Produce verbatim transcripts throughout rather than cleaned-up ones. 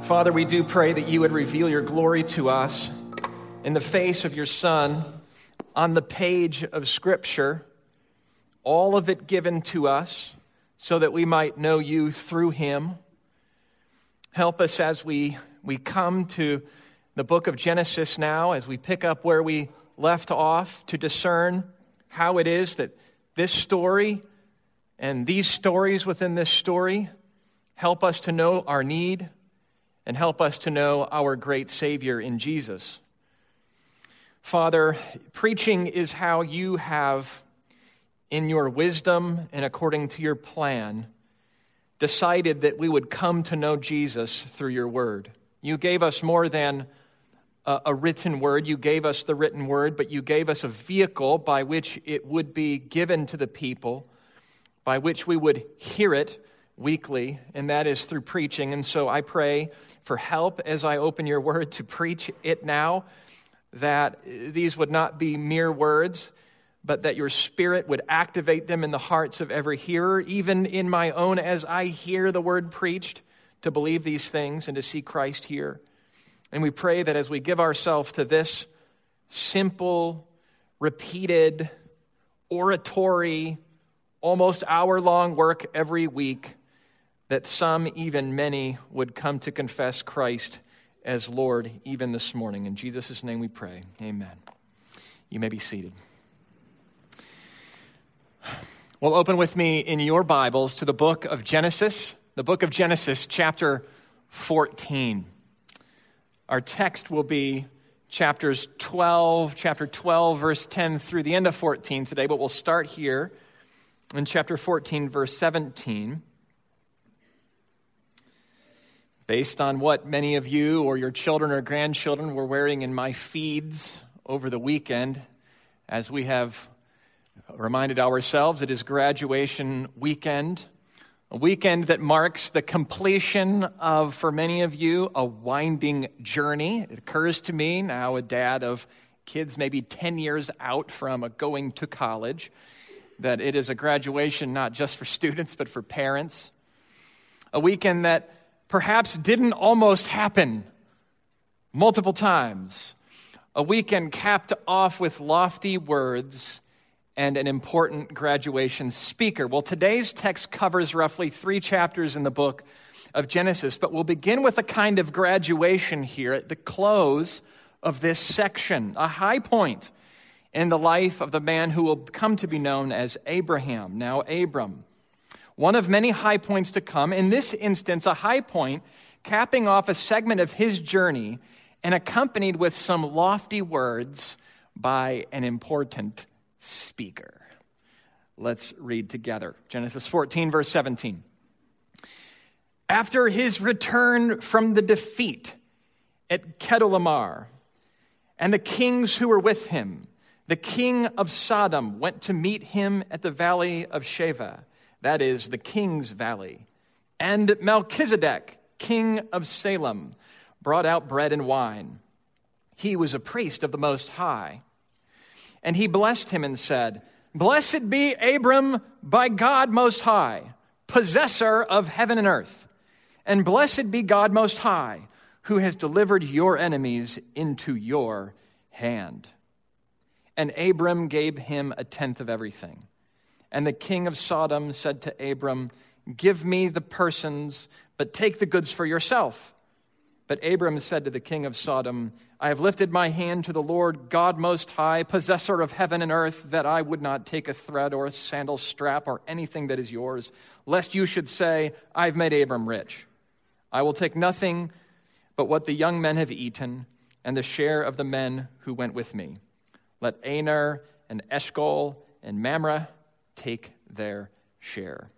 Father, we do pray that you would reveal your glory to us in the face of your Son, on the page of Scripture, all of it given to us so that we might know you through him. Help us as we, we come to the book of Genesis now, as we pick up where we left off, to discern how it is that this story and these stories within this story help us to know our need and help us to know our great Savior in Jesus. Father, preaching is how you have, in your wisdom and according to your plan, decided that we would come to know Jesus through your word. You gave us more than a, a written word. You gave us the written word, but you gave us a vehicle by which it would be given to the people, by which we would hear it weekly, and that is through preaching. And so I pray for help as I open your word to preach it now, that these would not be mere words, but that your Spirit would activate them in the hearts of every hearer, even in my own as I hear the word preached, to believe these things and to see Christ here. And we pray that as we give ourselves to this simple, repeated, oratory, almost hour-long work every week, that some, even many, would come to confess Christ as Lord even this morning. In Jesus' name we pray. Amen. You may be seated. Well, open with me in your Bibles to the book of Genesis, the book of Genesis, chapter fourteen. Our text will be chapters twelve, chapter twelve, verse ten through the end of fourteen today, but we'll start here in chapter fourteen, verse seventeen. Based on what many of you or your children or grandchildren were wearing in my feeds over the weekend, as we have reminded ourselves, it is graduation weekend, a weekend that marks the completion of, for many of you, a winding journey. It occurs to me now, a dad of kids maybe ten years out from going to college, that it is a graduation not just for students, but for parents. A weekend that perhaps didn't almost happen multiple times. A weekend capped off with lofty words and an important graduation speaker. Well, today's text covers roughly three chapters in the book of Genesis, but we'll begin with a kind of graduation here at the close of this section, a high point in the life of the man who will come to be known as Abraham, now Abram. One of many high points to come. In this instance, a high point capping off a segment of his journey and accompanied with some lofty words by an important speaker. Let's read together. Genesis fourteen, verse seventeen. After his return from the defeat at Chedorlaomer, and the kings who were with him, the king of Sodom went to meet him at the valley of Sheva, that is, the king's valley. And Melchizedek, king of Salem, brought out bread and wine. He was a priest of the Most High. And he blessed him and said, "Blessed be Abram by God Most High, possessor of heaven and earth. And blessed be God Most High, who has delivered your enemies into your hand." And Abram gave him a tenth of everything. And the king of Sodom said to Abram, "Give me the persons, but take the goods for yourself." But Abram said to the king of Sodom, "I have lifted my hand to the Lord God Most High, possessor of heaven and earth, that I would not take a thread or a sandal strap or anything that is yours, lest you should say, 'I've made Abram rich.' I will take nothing but what the young men have eaten and the share of the men who went with me. Let Aner and Eshcol and Mamre take their share."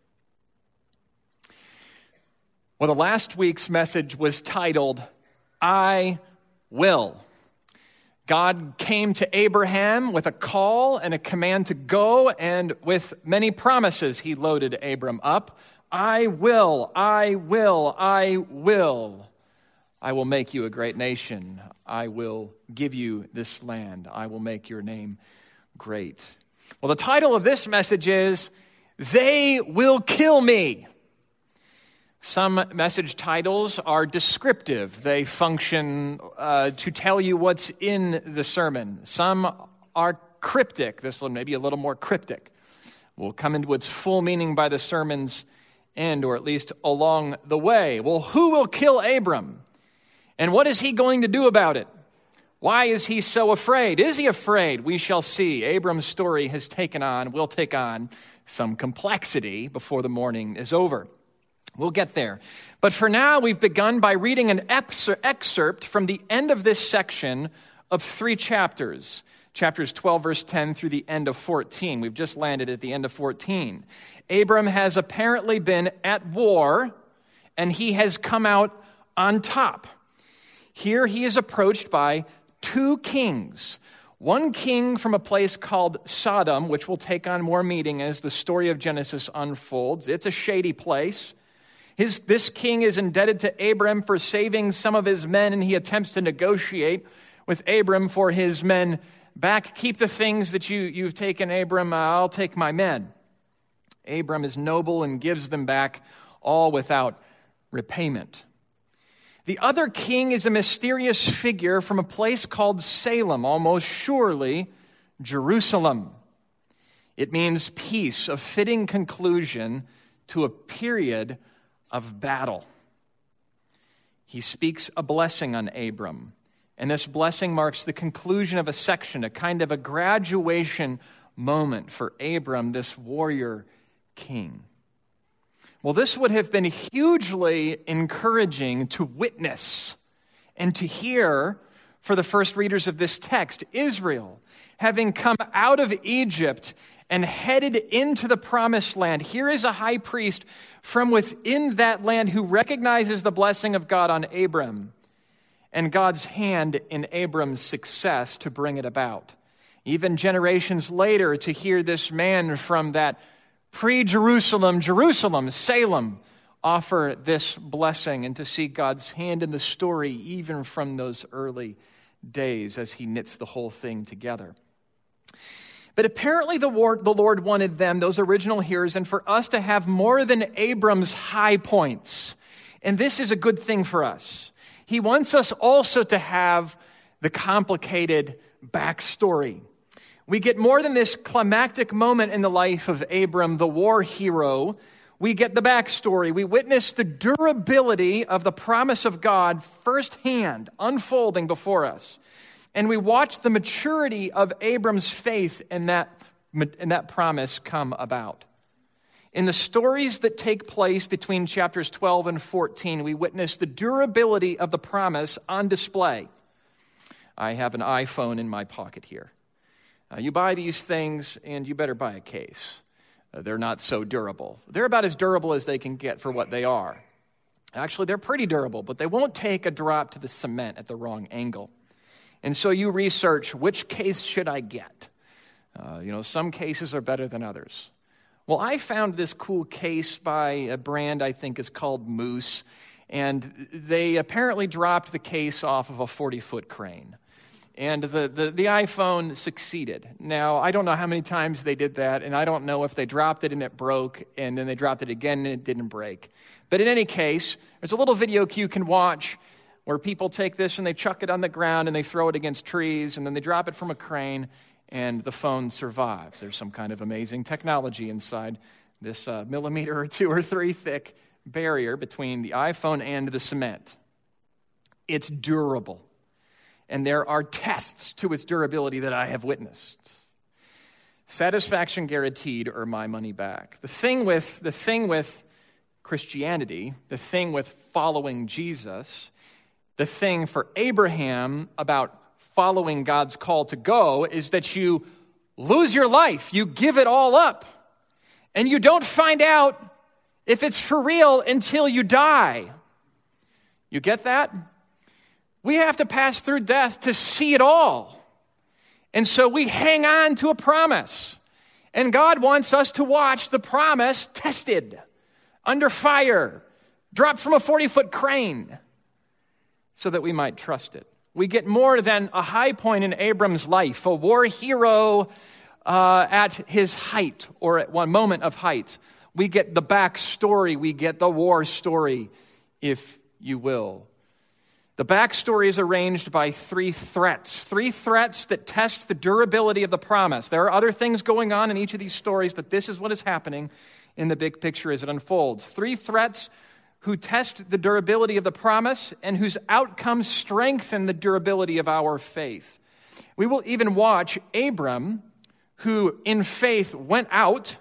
Well, the last week's message was titled, "I Will." God came to Abraham with a call and a command to go, and with many promises he loaded Abram up. I will, I will, I will. I will make you a great nation. I will give you this land. I will make your name great. Well, the title of this message is, "They Will Kill Me." Some message titles are descriptive. They function uh, to tell you what's in the sermon. Some are cryptic. This one may be a little more cryptic. We'll come into its full meaning by the sermon's end, or at least along the way. Well, who will kill Abram? And what is he going to do about it? Why is he so afraid? Is he afraid? We shall see. Abram's story has taken on, will take on, some complexity before the morning is over. We'll get there. But for now, we've begun by reading an excerpt from the end of this section of three chapters. Chapters twelve, verse ten, through the end of fourteen. We've just landed at the end of fourteen. Abram has apparently been at war, and he has come out on top. Here he is approached by two kings. One king from a place called Sodom, which will take on more meaning as the story of Genesis unfolds. It's a shady place. His, this king is indebted to Abram for saving some of his men, and he attempts to negotiate with Abram for his men back. Keep the things that you, you've taken, Abram. Uh, I'll take my men. Abram is noble and gives them back, all without repayment. The other king is a mysterious figure from a place called Salem, almost surely Jerusalem. It means peace, a fitting conclusion to a period of battle. He speaks a blessing on Abram, and this blessing marks the conclusion of a section, a kind of a graduation moment for Abram, this warrior king. Well, this would have been hugely encouraging to witness and to hear for the first readers of this text. Israel, having come out of Egypt and headed into the promised land, here is a high priest from within that land who recognizes the blessing of God on Abram and God's hand in Abram's success to bring it about. Even generations later, to hear this man from that pre-Jerusalem, Jerusalem, Salem, offer this blessing, and to see God's hand in the story even from those early days as he knits the whole thing together. But apparently the Lord wanted them, those original hearers, and for us to have more than Abram's high points. And this is a good thing for us. He wants us also to have the complicated backstory. We get more than this climactic moment in the life of Abram, the war hero. We get the backstory. We witness the durability of the promise of God firsthand, unfolding before us. And we watch the maturity of Abram's faith in that, in that promise come about. In the stories that take place between chapters twelve and fourteen, we witness the durability of the promise on display. I have an iPhone in my pocket here. Uh, you buy these things, and you better buy a case. Uh, they're not so durable. They're about as durable as they can get for what they are. Actually, they're pretty durable, but they won't take a drop to the cement at the wrong angle. And so you research, which case should I get? Uh, you know, some cases are better than others. Well, I found this cool case by a brand I think is called Moose, and they apparently dropped the case off of a forty-foot crane. And the, the, the iPhone succeeded. Now, I don't know how many times they did that, and I don't know if they dropped it and it broke, and then they dropped it again and it didn't break. But in any case, there's a little video you can watch where people take this and they chuck it on the ground and they throw it against trees, and then they drop it from a crane, and the phone survives. There's some kind of amazing technology inside this uh, millimeter or two or three thick barrier between the iPhone and the cement. It's durable. And there are tests to its durability that I have witnessed. Satisfaction guaranteed or my money back. The thing with, the thing with Christianity, the thing with following Jesus, the thing for Abraham about following God's call to go is that you lose your life. You give it all up. And you don't find out if it's for real until you die. You get that? We have to pass through death to see it all. And so we hang on to a promise. And God wants us to watch the promise tested, under fire, dropped from a forty-foot crane, so that we might trust it. We get more than a high point in Abram's life, a war hero uh, at his height, or at one moment of height. We get the backstory. We get the war story, if you will. The backstory is arranged by three threats. Three threats that test the durability of the promise. There are other things going on in each of these stories, but this is what is happening in the big picture as it unfolds. Three threats who test the durability of the promise and whose outcomes strengthen the durability of our faith. We will even watch Abram, who in faith went out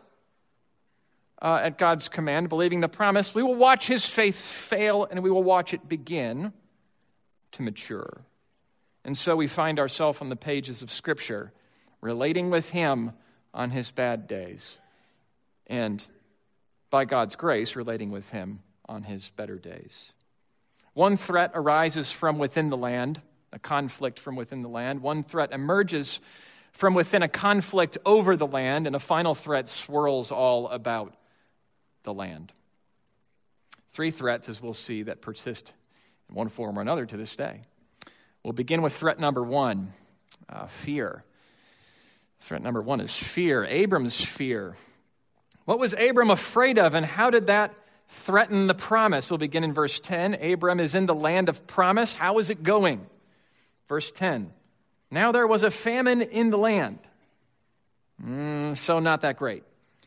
uh, at God's command, believing the promise. We will watch his faith fail, and we will watch it begin to mature. And so we find ourselves on the pages of Scripture, relating with him on his bad days, and by God's grace, relating with him on his better days. One threat arises from within the land, a conflict from within the land. One threat emerges from within a conflict over the land, and a final threat swirls all about the land. Three threats, as we'll see, that persist in one form or another to this day. We'll begin with threat number one, uh, fear. Threat number one is fear, Abram's fear. What was Abram afraid of, and how did that threaten the promise? We'll begin in verse ten. Abram is in the land of promise. How is it going? Verse ten. Now there was a famine in the land. Mm, so not that great.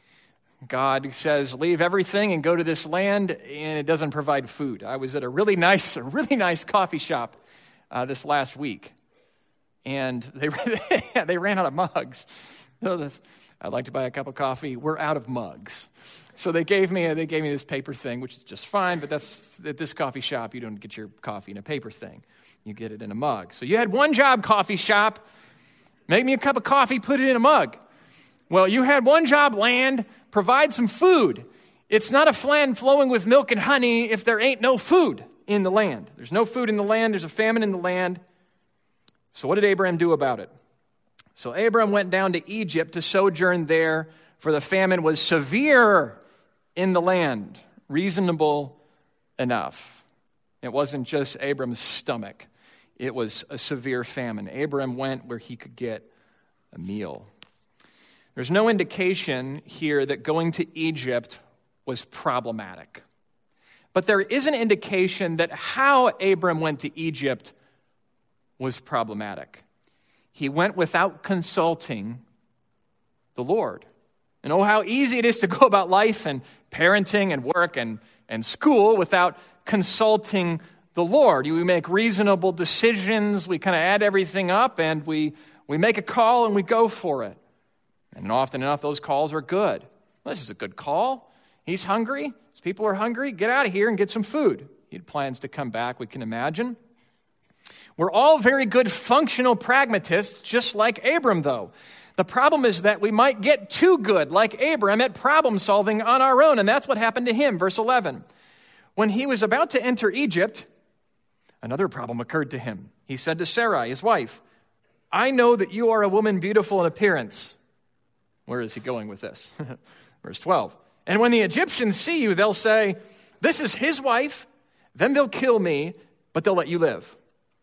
God says, leave everything and go to this land, and it doesn't provide food. I was at a really nice, a really nice coffee shop uh, this last week, and they they ran out of mugs. So that's, I'd like to buy a cup of coffee. We're out of mugs. So they gave me they gave me this paper thing, which is just fine, but that's at this coffee shop, you don't get your coffee in a paper thing. You get it in a mug. So you had one job, coffee shop. Make me a cup of coffee, put it in a mug. Well, you had one job, land, provide some food. It's not a land flowing with milk and honey if there ain't no food in the land. There's no food in the land. There's a famine in the land. So what did Abraham do about it? So Abraham went down to Egypt to sojourn there, for the famine was severe in the land, reasonable enough. It wasn't just Abram's stomach. It was a severe famine. Abraham went where he could get a meal. There's no indication here that going to Egypt was problematic. But there is an indication that how Abram went to Egypt was problematic. He went without consulting the Lord. And oh, how easy it is to go about life and parenting and work and, and school without consulting the Lord. We make reasonable decisions, we kind of add everything up, and we, we make a call and we go for it. And often enough, those calls are good. Well, this is a good call. He's hungry. His people are hungry. Get out of here and get some food. He had plans to come back, we can imagine. We're all very good functional pragmatists, just like Abram, though. The problem is that we might get too good, like Abram, at problem solving on our own, and that's what happened to him. Verse eleven. When he was about to enter Egypt, another problem occurred to him. He said to Sarai, his wife, I know that you are a woman beautiful in appearance. Where is he going with this? Verse twelve. And when the Egyptians see you, they'll say, this is his wife. Then they'll kill me, but they'll let you live.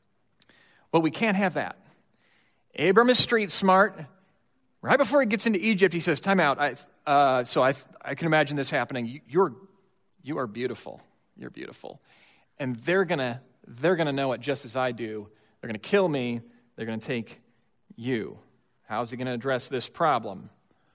Well, we can't have that. Abram is street smart. Right before he gets into Egypt, he says, time out. I, uh, so I, I can imagine this happening. You, you're, you are beautiful. You're beautiful. And they're going to they're gonna know it just as I do. They're going to kill me. They're going to take you. How's he going to address this problem?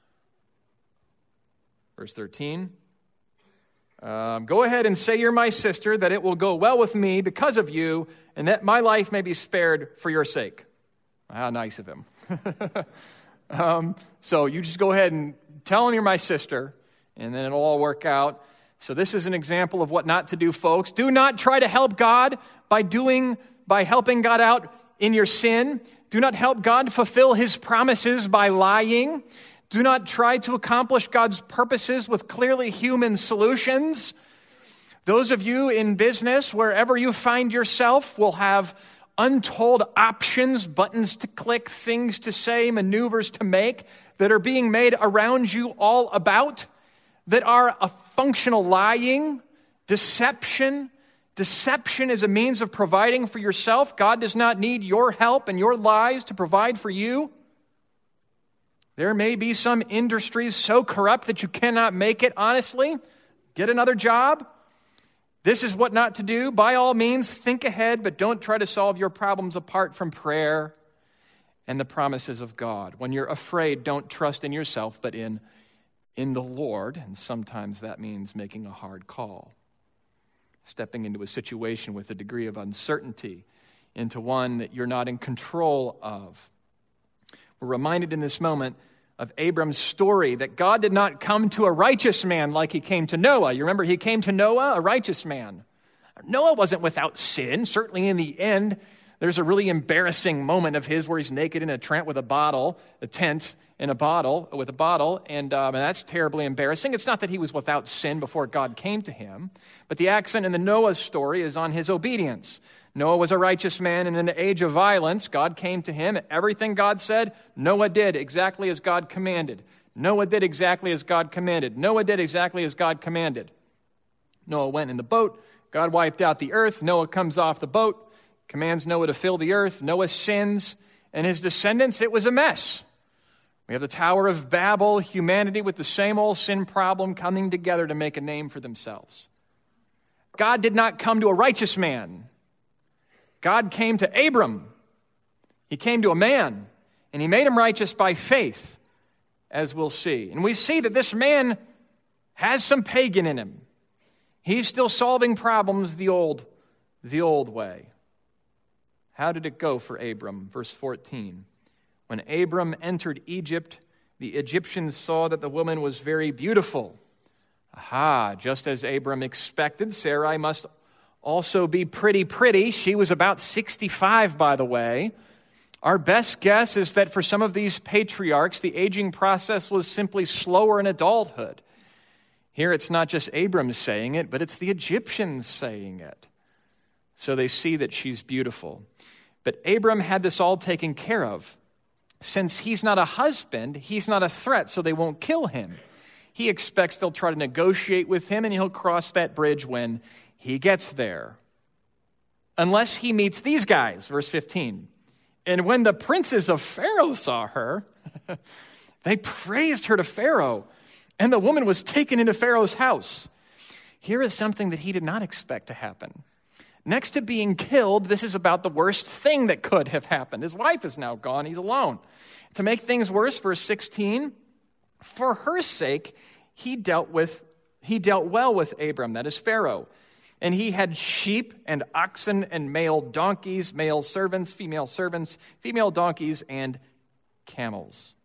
Verse thirteen. Um, Go ahead and say you're my sister, that it will go well with me because of you, and that my life may be spared for your sake. How nice of him. um, so you just go ahead and tell him you're my sister, and then it'll all work out. So this is an example of what not to do, folks. Do not try to help God by doing, by helping God out in your sin. Do not help God fulfill his promises by lying. Do not try to accomplish God's purposes with clearly human solutions. Those of you in business, wherever you find yourself, will have untold options, buttons to click, things to say, maneuvers to make that are being made around you all about, that are a functional lying, deception. Deception is a means of providing for yourself. God does not need your help and your lies to provide for you. There may be some industries so corrupt that you cannot make it honestly. Get another job. This is what not to do. By all means, think ahead, but don't try to solve your problems apart from prayer and the promises of God. When you're afraid, don't trust in yourself, but in, in the Lord. And sometimes that means making a hard call. Stepping into a situation with a degree of uncertainty, into one that you're not in control of. We're reminded in this moment of Abram's story that God did not come to a righteous man like he came to Noah. You remember, he came to Noah, a righteous man. Noah wasn't without sin. Certainly in the end, there's a really embarrassing moment of his where he's naked in a tent with a bottle, a tent in a bottle, with a bottle, and, um, and that's terribly embarrassing. It's not that he was without sin before God came to him, but the accent in the Noah story is on his obedience. Noah was a righteous man in an age of violence. God came to him. Everything God said, Noah did exactly as God commanded. Noah did exactly as God commanded. Noah did exactly as God commanded. Noah went in the boat. God wiped out the earth. Noah comes off the boat, commands Noah to fill the earth. Noah sins, and his descendants, it was a mess. We have the Tower of Babel, humanity with the same old sin problem coming together to make a name for themselves. God did not come to a righteous man. God came to Abram. He came to a man, and he made him righteous by faith, as we'll see. And we see that this man has some pagan in him. He's still solving problems the old, the old way. How did it go for Abram? Verse fourteen. When Abram entered Egypt, the Egyptians saw that the woman was very beautiful. Aha, just as Abram expected, Sarai must also be pretty pretty. She was about sixty-five, by the way. Our best guess is that for some of these patriarchs, the aging process was simply slower in adulthood. Here it's not just Abram saying it, but it's the Egyptians saying it. So they see that she's beautiful. But Abram had this all taken care of. Since he's not a husband, he's not a threat, so they won't kill him. He expects they'll try to negotiate with him, and he'll cross that bridge when he gets there. Unless he meets these guys, verse fifteen. And when the princes of Pharaoh saw her, they praised her to Pharaoh, and the woman was taken into Pharaoh's house. Here is something that he did not expect to happen. Next to being killed, this is about the worst thing that could have happened. His wife is now gone. He's alone. To make things worse, verse sixteen, for her sake, he dealt with he dealt well with Abram, that is Pharaoh. And he had sheep and oxen and male donkeys, male servants, female servants, female donkeys, and camels.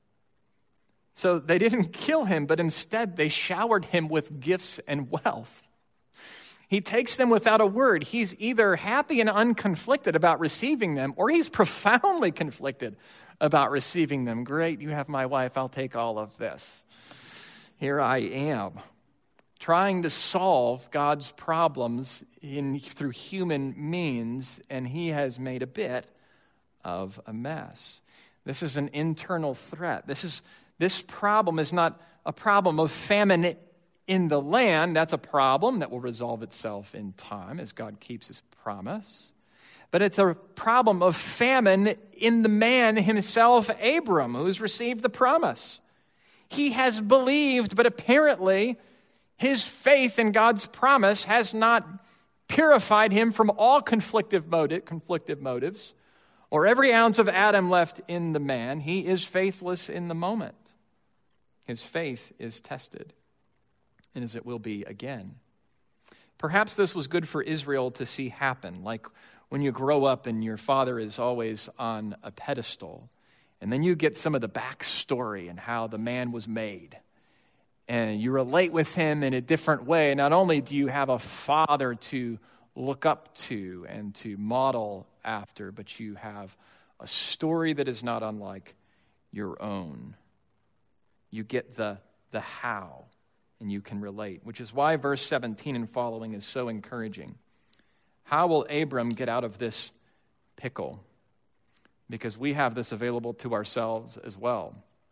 So they didn't kill him, but instead they showered him with gifts and wealth. He takes them without a word. He's either happy and unconflicted about receiving them, or he's profoundly conflicted about receiving them. Great, you have my wife. I'll take all of this. Here I am, trying to solve God's problems in through human means, and he has made a bit of a mess. This is an internal threat. This is this problem is not a problem of famine in the land. That's a problem that will resolve itself in time as God keeps his promise. But it's a problem of famine in the man himself, Abram, who's received the promise. He has believed, but apparently his faith in God's promise has not purified him from all conflictive motive, conflictive motives, or every ounce of Adam left in the man. He is faithless in the moment. His faith is tested, and as it will be again. Perhaps this was good for Israel to see happen, like when you grow up and your father is always on a pedestal, and then you get some of the backstory and how the man was made, and you relate with him in a different way. Not only do you have a father to look up to and to model after, but you have a story that is not unlike your own. You get the, the how, and you can relate, which is why verse seventeen and following is so encouraging. How will Abram get out of this pickle? Because we have this available to ourselves as well.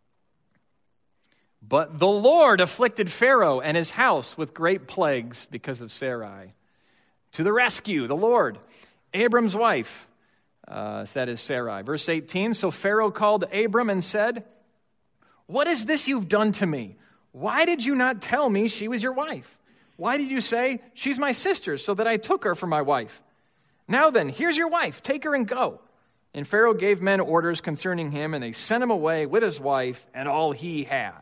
But the Lord afflicted Pharaoh and his house with great plagues because of Sarai. To the rescue, the Lord, Abram's wife, uh, that is Sarai. Verse eighteen, so Pharaoh called Abram and said, What is this you've done to me? Why did you not tell me she was your wife? Why did you say, she's my sister, so that I took her for my wife? Now then, here's your wife. Take her and go. And Pharaoh gave men orders concerning him, and they sent him away with his wife and all he had.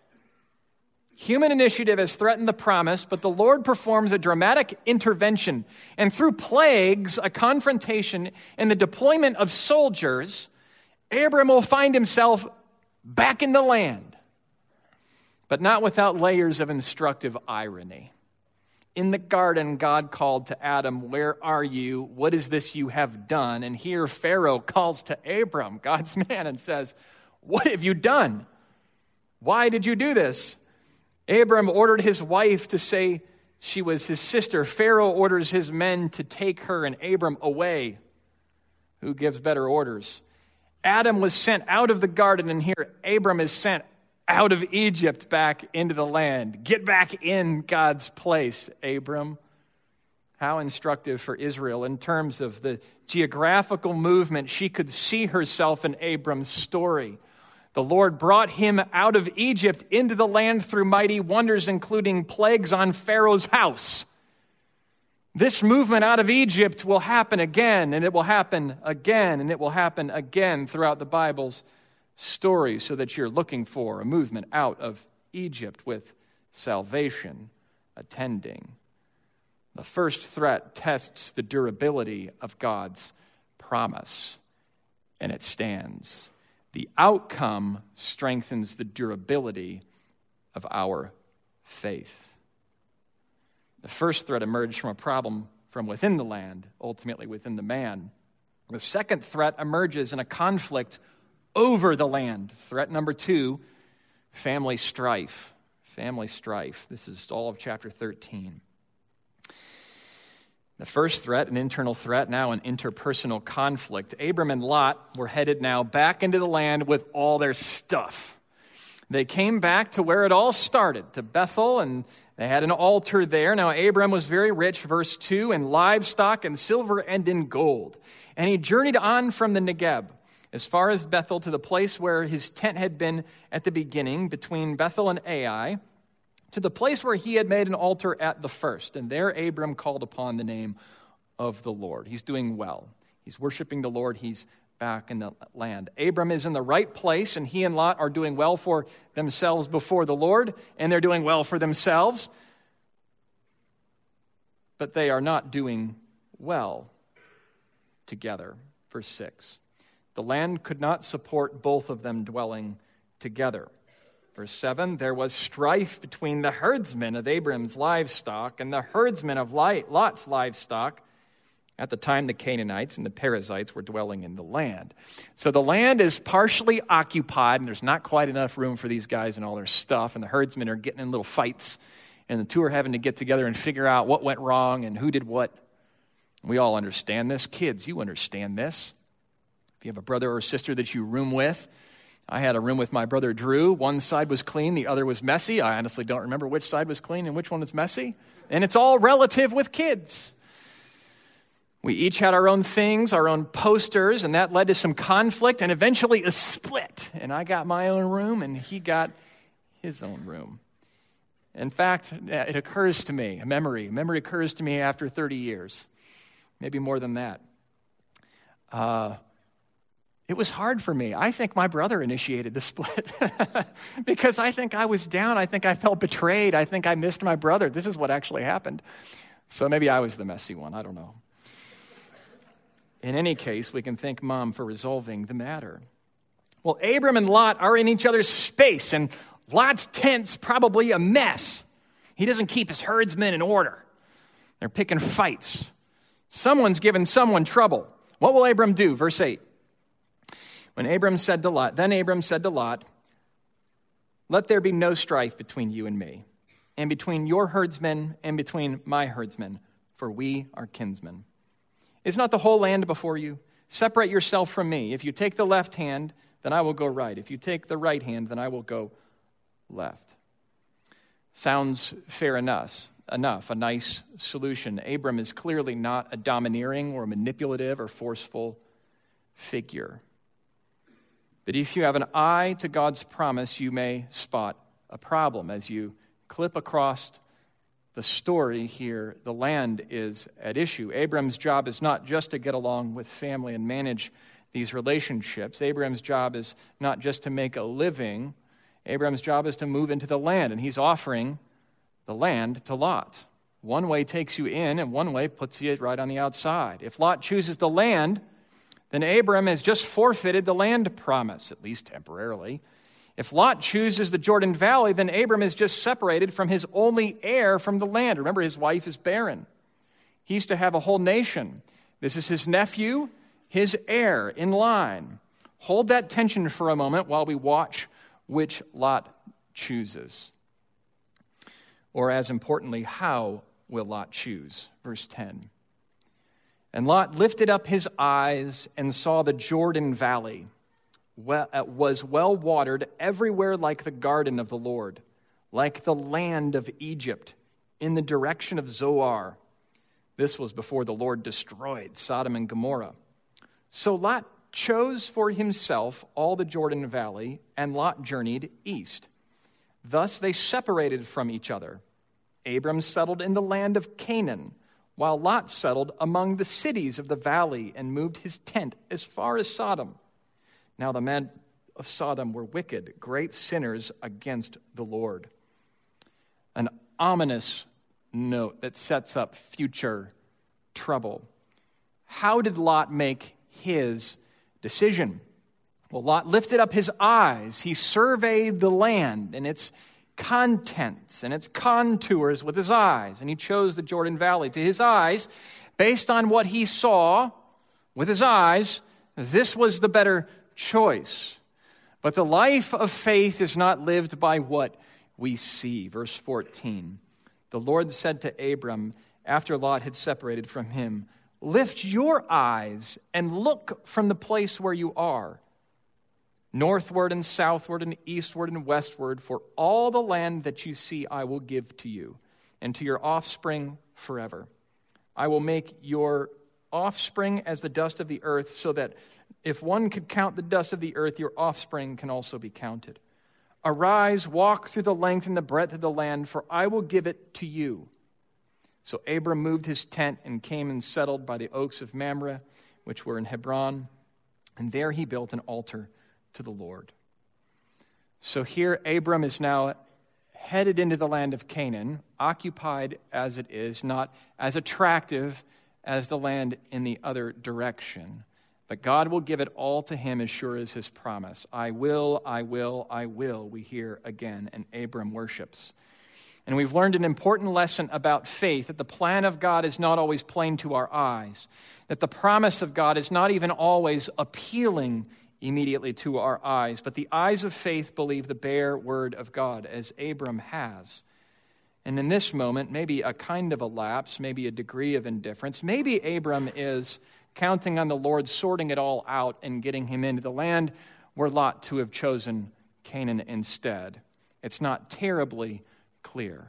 Human initiative has threatened the promise, but the Lord performs a dramatic intervention. And through plagues, a confrontation, and the deployment of soldiers, Abram will find himself back in the land, but not without layers of instructive irony. In the garden, God called to Adam, where are you? What is this you have done? And here Pharaoh calls to Abram, God's man, and says, what have you done? Why did you do this? Abram ordered his wife to say she was his sister. Pharaoh orders his men to take her and Abram away. Who gives better orders? Adam was sent out of the garden, and here Abram is sent out of Egypt back into the land. Get back in God's place, Abram. How instructive for Israel in terms of the geographical movement. She could see herself in Abram's story. The Lord brought him out of Egypt into the land through mighty wonders, including plagues on Pharaoh's house. This movement out of Egypt will happen again, and it will happen again, and it will happen again throughout the Bible's story, so that you're looking for a movement out of Egypt with salvation attending. The first threat tests the durability of God's promise, and it stands. The outcome strengthens the durability of our faith. The first threat emerged from a problem from within the land, ultimately within the man. The second threat emerges in a conflict over the land. Threat number two, family strife. Family strife. This is all of chapter thirteen. The first threat, an internal threat, now an interpersonal conflict. Abram and Lot were headed now back into the land with all their stuff. They came back to where it all started, to Bethel, and they had an altar there. Now, Abram was very rich, verse two, in livestock and silver and in gold. And he journeyed on from the Negeb as far as Bethel to the place where his tent had been at the beginning, between Bethel and Ai, to the place where he had made an altar at the first. And there Abram called upon the name of the Lord. He's doing well. He's worshiping the Lord. He's back in the land. Abram is in the right place, and he and Lot are doing well for themselves before the Lord, and they're doing well for themselves. But they are not doing well together. Verse six. The land could not support both of them dwelling together. Verse seven, there was strife between the herdsmen of Abram's livestock and the herdsmen of Lot's livestock. At the time, the Canaanites and the Perizzites were dwelling in the land. So the land is partially occupied, and there's not quite enough room for these guys and all their stuff, and the herdsmen are getting in little fights, and the two are having to get together and figure out what went wrong and who did what. We all understand this. Kids, you understand this. If you have a brother or sister that you room with, I had a room with my brother Drew. One side was clean, the other was messy. I honestly don't remember which side was clean and which one was messy. And it's all relative with kids. We each had our own things, our own posters, and that led to some conflict and eventually a split. And I got my own room, and he got his own room. In fact, it occurs to me, a memory, a memory occurs to me after thirty years, maybe more than that. Uh, it was hard for me. I think my brother initiated the split because I think I was down. I think I felt betrayed. I think I missed my brother. This is what actually happened. So maybe I was the messy one. I don't know. In any case, we can thank Mom for resolving the matter. Well, Abram and Lot are in each other's space, and Lot's tent's probably a mess. He doesn't keep his herdsmen in order. They're picking fights. Someone's giving someone trouble. What will Abram do? Verse eight. When Abram said to Lot, then Abram said to Lot, let there be no strife between you and me, and between your herdsmen and between my herdsmen, for we are kinsmen. Is not the whole land before you? Separate yourself from me. If you take the left hand, then I will go right. If you take the right hand, then I will go left. Sounds fair enough, enough, a nice solution. Abram is clearly not a domineering or manipulative or forceful figure. But if you have an eye to God's promise, you may spot a problem. As you clip across the story here, the land is at issue. Abram's job is not just to get along with family and manage these relationships. Abram's job is not just to make a living. Abram's job is to move into the land, and he's offering the land to Lot. One way takes you in, and one way puts you right on the outside. If Lot chooses the land, then Abram has just forfeited the land promise, at least temporarily. If Lot chooses the Jordan Valley, then Abram is just separated from his only heir from the land. Remember, his wife is barren. He's to have a whole nation. This is his nephew, his heir in line. Hold that tension for a moment while we watch which Lot chooses. Or as importantly, how will Lot choose? Verse ten. And Lot lifted up his eyes and saw the Jordan Valley was well watered everywhere like the garden of the Lord, like the land of Egypt in the direction of Zoar. This was before the Lord destroyed Sodom and Gomorrah. So Lot chose for himself all the Jordan Valley, and Lot journeyed east. Thus they separated from each other. Abram settled in the land of Canaan, while Lot settled among the cities of the valley and moved his tent as far as Sodom. Now the men of Sodom were wicked, great sinners against the Lord. An ominous note that sets up future trouble. How did Lot make his decision? Well, Lot lifted up his eyes. He surveyed the land and its contents and its contours with his eyes, and he chose the Jordan Valley. To his eyes, based on what he saw with his eyes, this was the better choice. But the life of faith is not lived by what we see. Verse fourteen. The Lord said to Abram, after Lot had separated from him, lift your eyes and look from the place where you are, northward and southward and eastward and westward, for all the land that you see I will give to you and to your offspring forever. I will make your offspring as the dust of the earth, so that if one could count the dust of the earth, your offspring can also be counted. Arise, walk through the length and the breadth of the land, for I will give it to you. So Abram moved his tent and came and settled by the oaks of Mamre, which were in Hebron, and there he built an altar to the Lord. So here Abram is now headed into the land of Canaan, occupied as it is, not as attractive as the land in the other direction. But God will give it all to him as sure as his promise. I will, I will, I will, we hear again, and Abram worships. And we've learned an important lesson about faith, that the plan of God is not always plain to our eyes, that the promise of God is not even always appealing immediately to our eyes, but the eyes of faith believe the bare word of God, as Abram has. And in this moment, maybe a kind of a lapse, maybe a degree of indifference, maybe Abram is counting on the Lord sorting it all out and getting him into the land were Lot to have chosen Canaan instead. It's not terribly clear.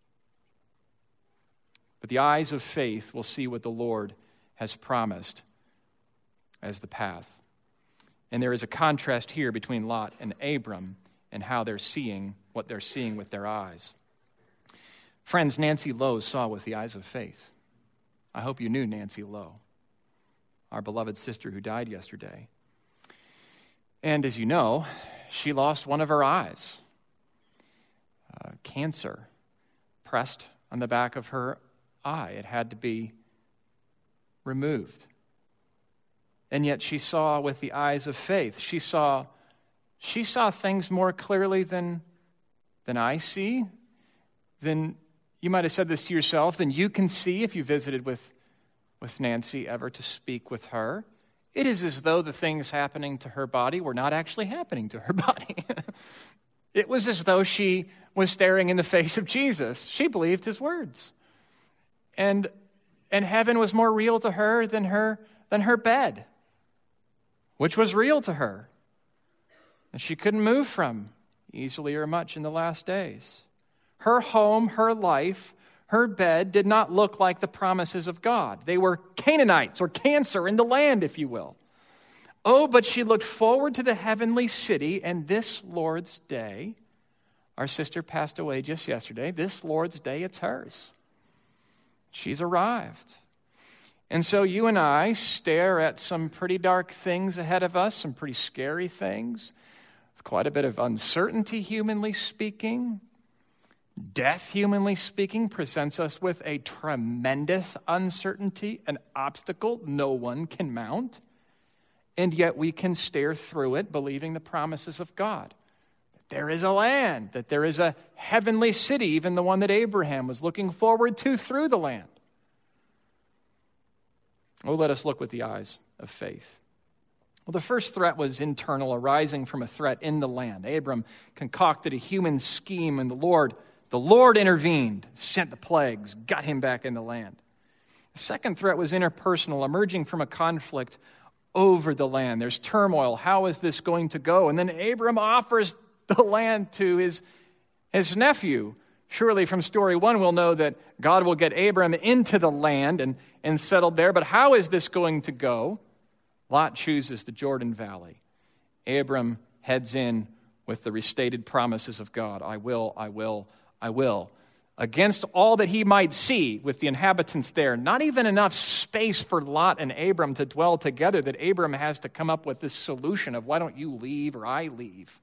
But the eyes of faith will see what the Lord has promised as the path. And there is a contrast here between Lot and Abram and how they're seeing what they're seeing with their eyes. Friends, Nancy Lowe saw with the eyes of faith. I hope you knew Nancy Lowe, our beloved sister who died yesterday. And as you know, she lost one of her eyes. Uh, cancer pressed on the back of her eye. It had to be removed. And yet she saw with the eyes of faith. She saw, she saw things more clearly than, than I see, than you might have said this to yourself, than you can see if you visited with, with Nancy ever to speak with her. It is as though the things happening to her body were not actually happening to her body. It was as though she was staring in the face of Jesus. She believed his words. And, and heaven was more real to her than her, than her bed, which was real to her, and she couldn't move from easily or much in the last days. Her home, her life, her bed did not look like the promises of God. They were Canaanites or cancer in the land, if you will. Oh, but she looked forward to the heavenly city and this Lord's day. Our sister passed away just yesterday. This Lord's day, it's hers. She's arrived. And so you and I stare at some pretty dark things ahead of us, some pretty scary things, with quite a bit of uncertainty, humanly speaking. Death, humanly speaking, presents us with a tremendous uncertainty, an obstacle no one can mount. And yet we can stare through it, believing the promises of God. That there is a land, that there is a heavenly city, even the one that Abraham was looking forward to through the land. Oh, let us look with the eyes of faith. Well, the first threat was internal, arising from a threat in the land. Abram concocted a human scheme, and the Lord, the Lord intervened, sent the plagues, got him back in the land. The second threat was interpersonal, emerging from a conflict over the land. There's turmoil. How is this going to go? And then Abram offers the land to his, his nephew. Surely from story one, we'll know that God will get Abram into the land and, and settled there. But how is this going to go? Lot chooses the Jordan Valley. Abram heads in with the restated promises of God. I will, I will, I will. Against all that he might see with the inhabitants there. Not even enough space for Lot and Abram to dwell together, that Abram has to come up with this solution of why don't you leave or I leave.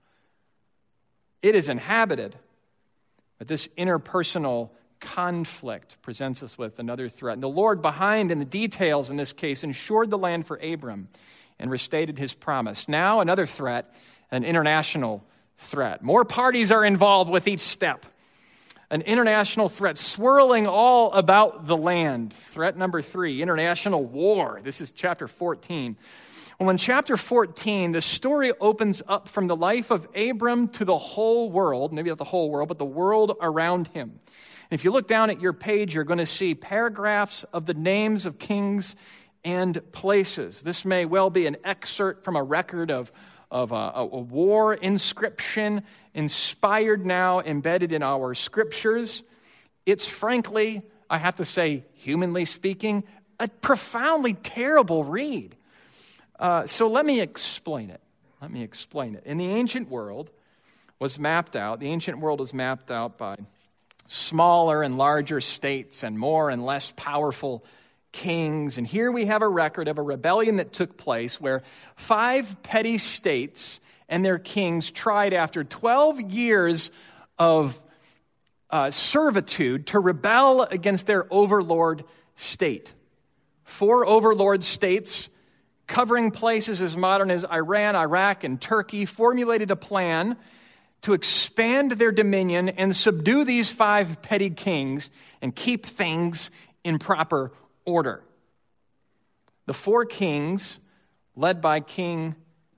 It is inhabited. But this interpersonal conflict presents us with another threat. And the Lord behind in the details in this case ensured the land for Abram and restated his promise. Now another threat, an international threat. More parties are involved with each step. An international threat swirling all about the land. Threat number three, international war. This is chapter fourteen. Well, in chapter fourteen, the story opens up from the life of Abram to the whole world, maybe not the whole world, but the world around him. And if you look down at your page, you're going to see paragraphs of the names of kings and places. This may well be an excerpt from a record of, of a, a war inscription, inspired now, embedded in our scriptures. It's frankly, I have to say, humanly speaking, a profoundly terrible read. Uh, so let me explain it. Let me explain it. In the ancient world was mapped out, the ancient world was mapped out by smaller and larger states and more and less powerful kings. And here we have a record of a rebellion that took place where five petty states and their kings tried after twelve years of uh, servitude to rebel against their overlord state. Four overlord states covering places as modern as Iran, Iraq, and Turkey, formulated a plan to expand their dominion and subdue these five petty kings and keep things in proper order. The four kings, led by King,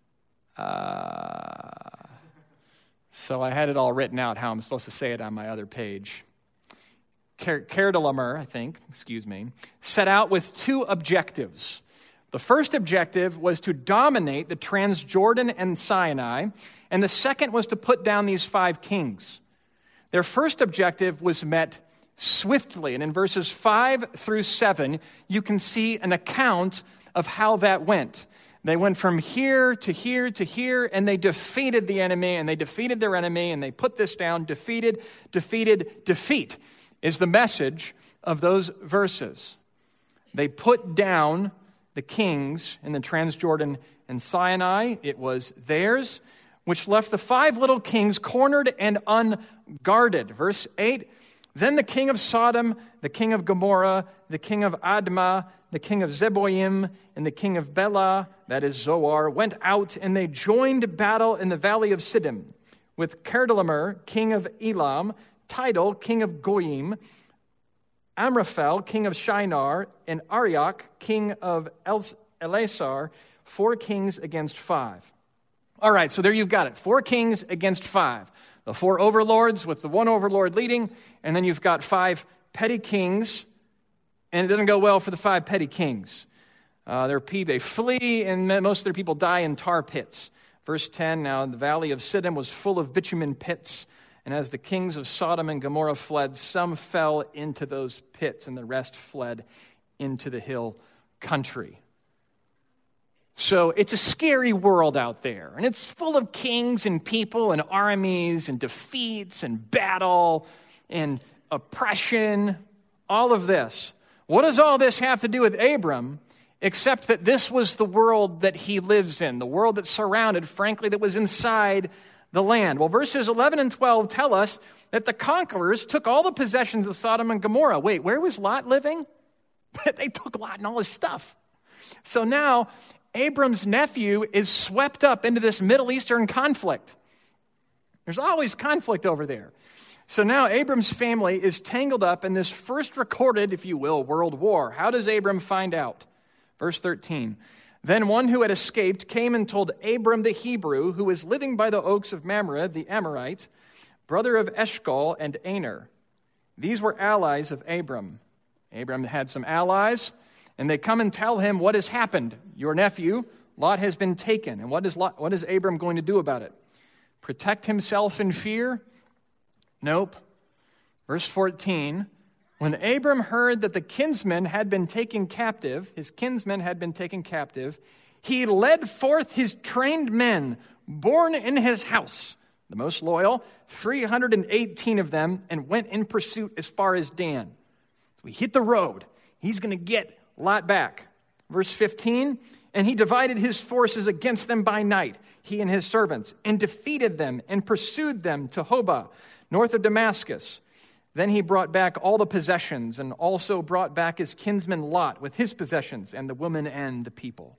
uh, so I had it all written out how I'm supposed to say it on my other page. Chedorlaomer, I think, excuse me, set out with two objectives. The first objective was to dominate the Transjordan and Sinai, and the second was to put down these five kings. Their first objective was met swiftly, and in verses five through seven, you can see an account of how that went. They went from here to here to here, and they defeated the enemy, and they defeated their enemy, and they put this down. Defeated, defeated, defeat is the message of those verses. They put down the kings in the Transjordan and Sinai. It was theirs, which left the five little kings cornered and unguarded. Verse eight, then the king of Sodom, the king of Gomorrah, the king of Admah, the king of Zeboim, and the king of Bela, that is Zoar, went out, and they joined battle in the valley of Siddim with Chedorlaomer, king of Elam, Tidal, king of Goyim, Amraphel, king of Shinar, and Arioch, king of Elasar, four kings against five. All right, so there you've got it. Four kings against five. The four overlords with the one overlord leading, and then you've got five petty kings, and it doesn't go well for the five petty kings. Uh, they're, they flee, and most of their people die in tar pits. Verse ten, now the valley of Siddim was full of bitumen pits, and as the kings of Sodom and Gomorrah fled, some fell into those pits, and the rest fled into the hill country. So it's a scary world out there, and it's full of kings and people and armies and defeats and battle and oppression, all of this. What does all this have to do with Abram, except that this was the world that he lives in, the world that surrounded, frankly, that was inside the land? Well, verses eleven and twelve tell us that the conquerors took all the possessions of Sodom and Gomorrah. Wait, where was Lot living? They took Lot and all his stuff. So now Abram's nephew is swept up into this Middle Eastern conflict. There's always conflict over there. So now Abram's family is tangled up in this first recorded, if you will, world war. How does Abram find out? Verse thirteen. Then one who had escaped came and told Abram the Hebrew, who was living by the oaks of Mamre, the Amorite, brother of Eshcol and Aner. These were allies of Abram. Abram had some allies, and they come and tell him what has happened. Your nephew, Lot, has been taken. And what is Lot, what is Abram going to do about it? Protect himself in fear? Nope. Verse fourteen. When Abram heard that the kinsman had been taken captive, his kinsman had been taken captive, he led forth his trained men, born in his house, the most loyal, three hundred eighteen of them, and went in pursuit as far as Dan. So he hit the road. He's going to get Lot back. Verse fifteen, and he divided his forces against them by night, he and his servants, and defeated them and pursued them to Hobah, north of Damascus. Then he brought back all the possessions and also brought back his kinsman Lot with his possessions and the women and the people.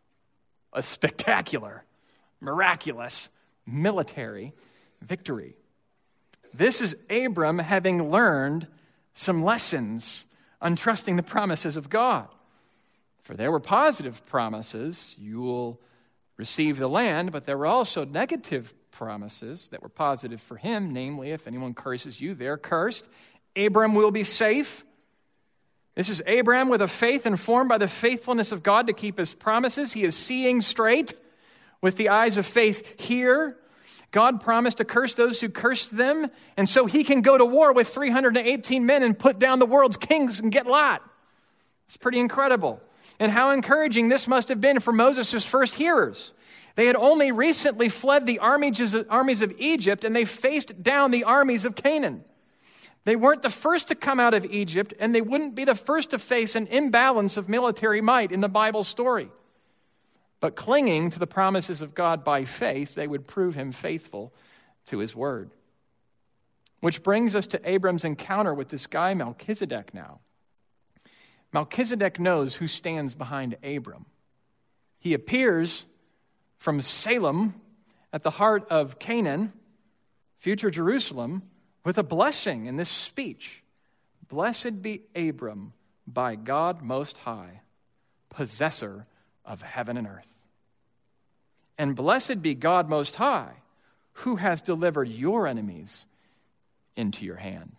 A spectacular, miraculous, military victory. This is Abram having learned some lessons on trusting the promises of God. For there were positive promises, you will receive the land, but there were also negative promises that were positive for him, namely, if anyone curses you, they're cursed. Abram will be safe. This is Abram with a faith informed by the faithfulness of God to keep his promises. He is seeing straight with the eyes of faith here. God promised to curse those who cursed them, and so he can go to war with three hundred eighteen men and put down the world's kings and get Lot. It's pretty incredible. And how encouraging this must have been for Moses' first hearers. They had only recently fled the armies of Egypt, and they faced down the armies of Canaan. They weren't the first to come out of Egypt, and they wouldn't be the first to face an imbalance of military might in the Bible story. But clinging to the promises of God by faith, they would prove him faithful to his word. Which brings us to Abram's encounter with this guy, Melchizedek, now. Melchizedek knows who stands behind Abram. He appears from Salem at the heart of Canaan, future Jerusalem, with a blessing in this speech. Blessed be Abram by God Most High, possessor of heaven and earth. And blessed be God Most High, who has delivered your enemies into your hand.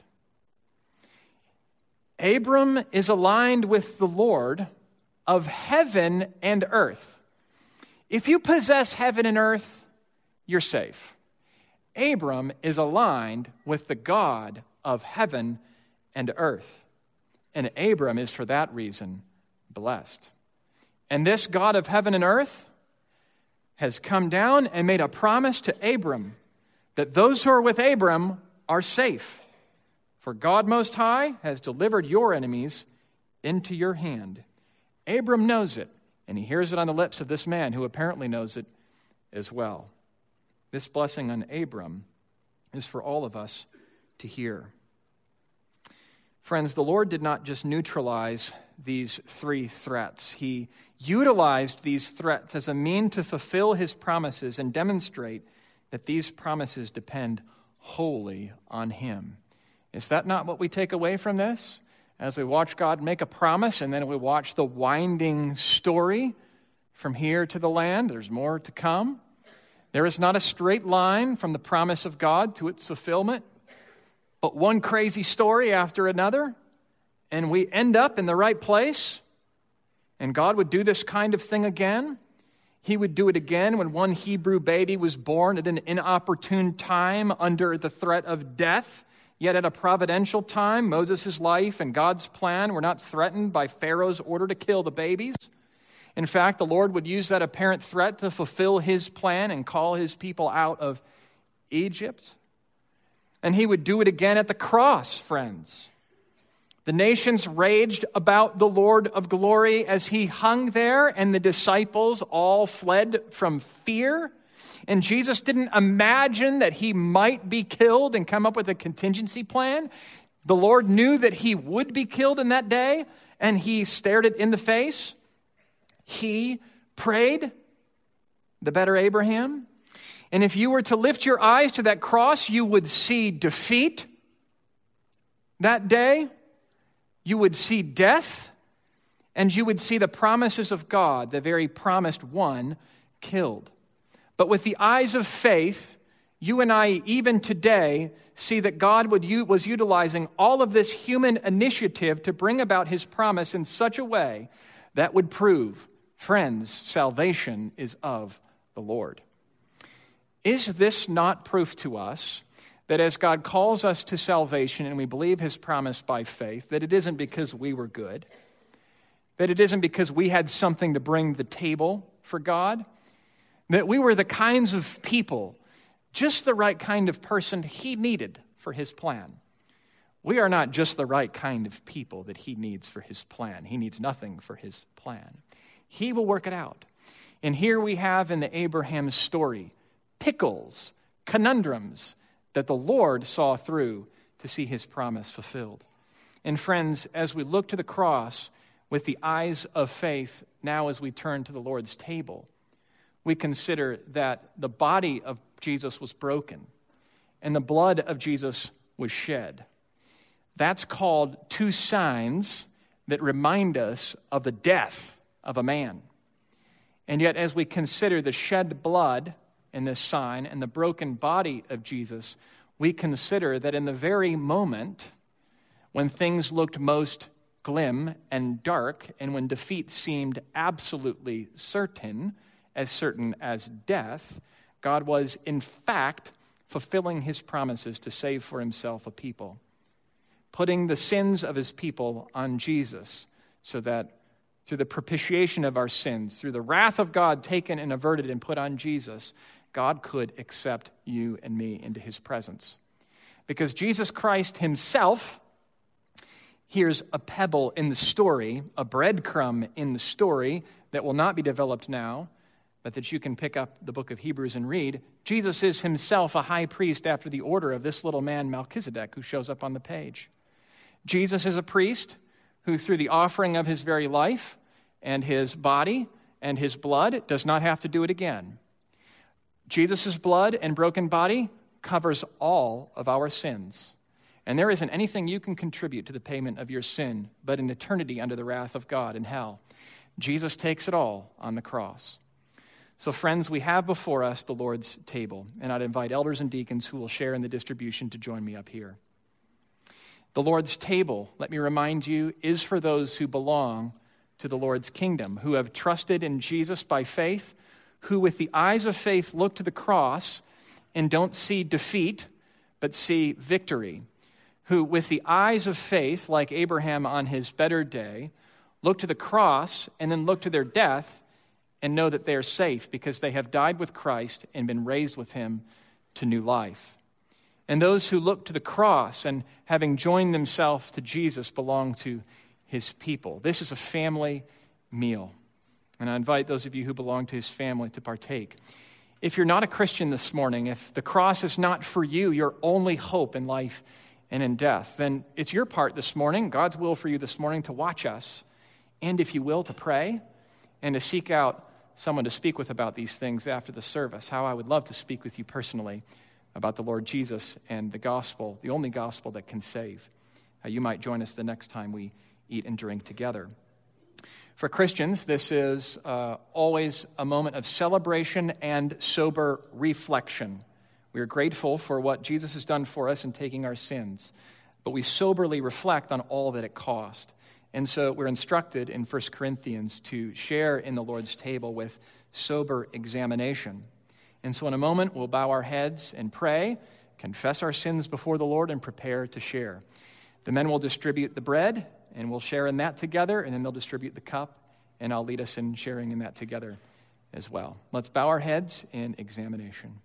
Abram is aligned with the Lord of heaven and earth. If you possess heaven and earth, you're safe. Abram is aligned with the God of heaven and earth. And Abram is, for that reason, blessed. And this God of heaven and earth has come down and made a promise to Abram that those who are with Abram are safe. For God Most High has delivered your enemies into your hand. Abram knows it, and he hears it on the lips of this man who apparently knows it as well. This blessing on Abram is for all of us to hear. Friends, the Lord did not just neutralize these three threats. He utilized these threats as a mean to fulfill his promises and demonstrate that these promises depend wholly on him. Is that not what we take away from this? As we watch God make a promise and then we watch the winding story from here to the land, there's more to come. There is not a straight line from the promise of God to its fulfillment, but one crazy story after another, and we end up in the right place. And God would do this kind of thing again. He would do it again when one Hebrew baby was born at an inopportune time under the threat of death. Yet at a providential time, Moses' life and God's plan were not threatened by Pharaoh's order to kill the babies. In fact, the Lord would use that apparent threat to fulfill his plan and call his people out of Egypt. And he would do it again at the cross, friends. The nations raged about the Lord of glory as he hung there, and the disciples all fled from fear. And Jesus didn't imagine that he might be killed and come up with a contingency plan. The Lord knew that he would be killed in that day, and he stared it in the face. He prayed, the better Abraham. And if you were to lift your eyes to that cross, you would see defeat that day. You would see death, and you would see the promises of God, the very promised one, killed. But with the eyes of faith, you and I, even today, see that God would, was utilizing all of this human initiative to bring about his promise in such a way that would prove, friends, salvation is of the Lord. Is this not proof to us that as God calls us to salvation and we believe his promise by faith, that it isn't because we were good, that it isn't because we had something to bring to the table for God, that we were the kinds of people, just the right kind of person he needed for his plan? We are not just the right kind of people that he needs for his plan. He needs nothing for his plan. He will work it out. And here we have in the Abraham story pickles, conundrums that the Lord saw through to see his promise fulfilled. And friends, as we look to the cross with the eyes of faith, now as we turn to the Lord's table, we consider that the body of Jesus was broken and the blood of Jesus was shed. That's called two signs that remind us of the death of a man. And yet, as we consider the shed blood in this sign and the broken body of Jesus, we consider that in the very moment when things looked most glim and dark and when defeat seemed absolutely certain, as certain as death, God was in fact fulfilling his promises to save for himself a people, putting the sins of his people on Jesus so that through the propitiation of our sins, through the wrath of God taken and averted and put on Jesus, God could accept you and me into his presence. Because Jesus Christ himself, here's a pebble in the story, a breadcrumb in the story that will not be developed now, but that you can pick up the book of Hebrews and read. Jesus is himself a high priest after the order of this little man Melchizedek who shows up on the page. Jesus is a priest who through the offering of his very life and his body and his blood does not have to do it again. Jesus' blood and broken body covers all of our sins. And there isn't anything you can contribute to the payment of your sin but an eternity under the wrath of God in hell. Jesus takes it all on the cross. So friends, we have before us the Lord's table, and I'd invite elders and deacons who will share in the distribution to join me up here. The Lord's table, let me remind you, is for those who belong to the Lord's kingdom, who have trusted in Jesus by faith, who with the eyes of faith look to the cross and don't see defeat, but see victory, who with the eyes of faith, like Abraham on his better day, look to the cross and then look to their death and know that they are safe because they have died with Christ and been raised with him to new life. And those who look to the cross and having joined themselves to Jesus belong to his people. This is a family meal. And I invite those of you who belong to his family to partake. If you're not a Christian this morning, if the cross is not for you, your only hope in life and in death, then it's your part this morning, God's will for you this morning, to watch us. And if you will, to pray and to seek out someone to speak with about these things after the service. How I would love to speak with you personally about the Lord Jesus and the gospel, the only gospel that can save. How you might join us the next time we eat and drink together. For Christians, this is uh, always a moment of celebration and sober reflection. We are grateful for what Jesus has done for us in taking our sins, but we soberly reflect on all that it cost. And so we're instructed in First Corinthians to share in the Lord's table with sober examination. And so in a moment, we'll bow our heads and pray, confess our sins before the Lord, and prepare to share. The men will distribute the bread, and we'll share in that together, and then they'll distribute the cup and I'll lead us in sharing in that together as well. Let's bow our heads in examination.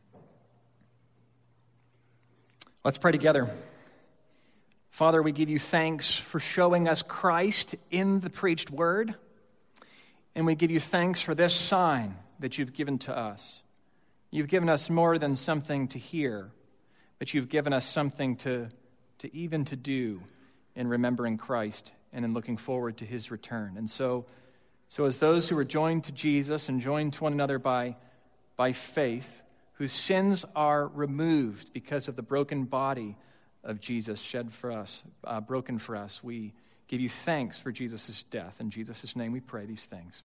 Let's pray together. Father, we give you thanks for showing us Christ in the preached word, and we give you thanks for this sign that you've given to us. You've given us more than something to hear, but you've given us something to, to even to do in remembering Christ and in looking forward to his return. And so, so as those who are joined to Jesus and joined to one another by, by faith, whose sins are removed because of the broken body of Jesus shed for us, uh, broken for us, we give you thanks for Jesus' death. In Jesus' name we pray these things.